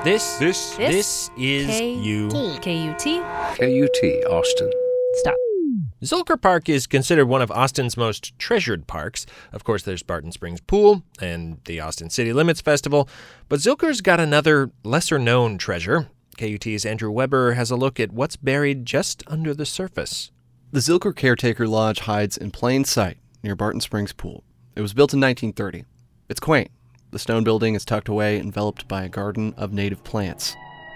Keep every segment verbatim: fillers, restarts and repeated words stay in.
This, This, this, is K- you. K U T. K U T, Austin. Stop. Zilker Park is considered one of Austin's most treasured parks. Of course, there's Barton Springs Pool and the Austin City Limits Festival, but Zilker's got another lesser-known treasure. K U T's Andrew Weber has a look at what's buried just under the surface. The Zilker Caretaker Lodge hides in plain sight near Barton Springs Pool. It was built in nineteen thirty. It's quaint. The stone building is tucked away, enveloped by a garden of native plants.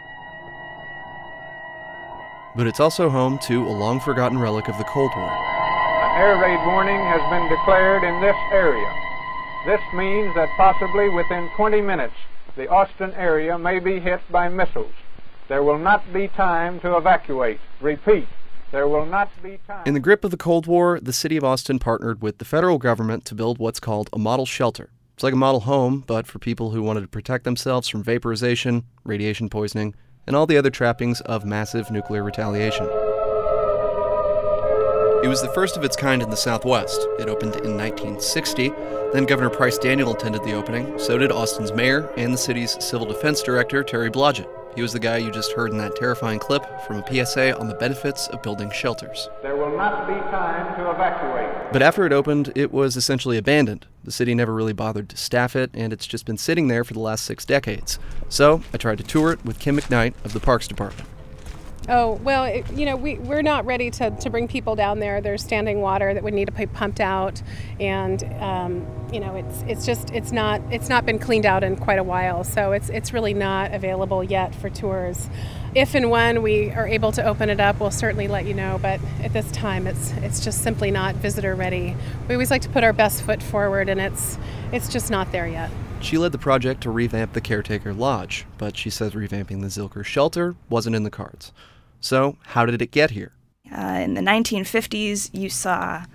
But it's also home to a long-forgotten relic of the Cold War. An air raid warning has been declared in this area. This means that possibly within twenty minutes, the Austin area may be hit by missiles. There will not be time to evacuate. Repeat, there will not be time. In the grip of the Cold War, the city of Austin partnered with the federal government to build what's called a model shelter. It's like a model home, but for people who wanted to protect themselves from vaporization, radiation poisoning, and all the other trappings of massive nuclear retaliation. It was the first of its kind in the Southwest. It opened in nineteen sixty. Then Governor Price Daniel attended the opening. So did Austin's mayor and the city's civil defense director, Terry Blodgett. He was the guy you just heard in that terrifying clip from a P S A on the benefits of building shelters. There will not be time to evacuate. But after it opened, it was essentially abandoned. The city never really bothered to staff it, and it's just been sitting there for the last six decades. So I tried to tour it with Kim McKnight of the Parks Department. Oh, well, it, you know, we, we're not ready to, to bring people down there. There's standing water that would need to be pumped out. And, um, you know, it's it's just, it's not it's not been cleaned out in quite a while. So it's it's really not available yet for tours. If and when we are able to open it up, we'll certainly let you know. But at this time, it's it's just simply not visitor ready. We always like to put our best foot forward, and it's it's just not there yet. She led the project to revamp the Caretaker Lodge, but she says revamping the Zilker shelter wasn't in the cards. So, how did it get here? Uh, in the nineteen fifties, you saw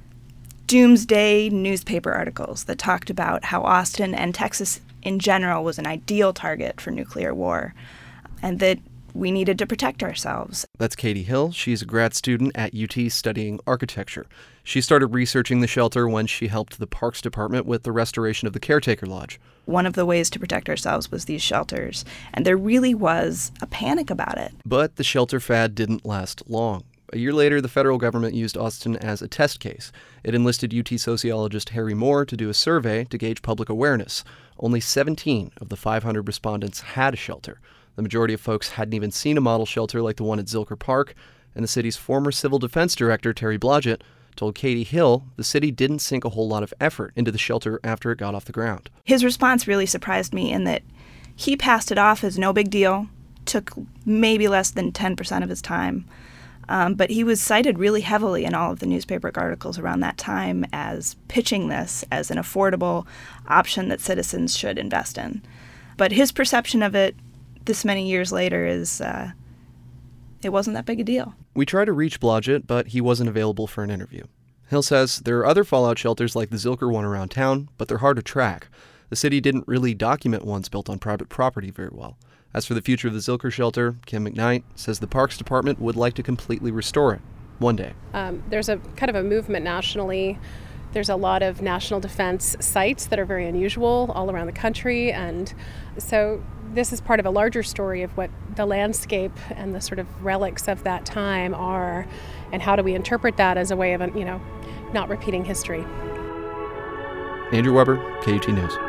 doomsday newspaper articles that talked about how Austin and Texas in general was an ideal target for nuclear war, and that we needed to protect ourselves. That's Katie Hill. She's a grad student at U T studying architecture. She started researching the shelter when she helped the Parks Department with the restoration of the Caretaker Lodge. One of the ways to protect ourselves was these shelters, and there really was a panic about it. But the shelter fad didn't last long. A year later, the federal government used Austin as a test case. It enlisted U T sociologist Harry Moore to do a survey to gauge public awareness. Only seventeen of the five hundred respondents had a shelter. The majority of folks hadn't even seen a model shelter like the one at Zilker Park, and the city's former civil defense director, Terry Blodgett, told Katie Hill the city didn't sink a whole lot of effort into the shelter after it got off the ground. His response really surprised me in that he passed it off as no big deal, took maybe less than ten percent of his time, um, but he was cited really heavily in all of the newspaper articles around that time as pitching this as an affordable option that citizens should invest in. But his perception of it this many years later is uh, it wasn't that big a deal. We tried to reach Blodgett, but he wasn't available for an interview. Hill says there are other fallout shelters like the Zilker one around town, but they're hard to track. The city didn't really document ones built on private property very well. As for the future of the Zilker shelter, Kim McKnight says the Parks Department would like to completely restore it one day. Um, there's a kind of a movement nationally. There's a lot of national defense sites that are very unusual all around the country, and so this is part of a larger story of what the landscape and the sort of relics of that time are, and how do we interpret that as a way of, you know, not repeating history. Andrew Weber, K U T News.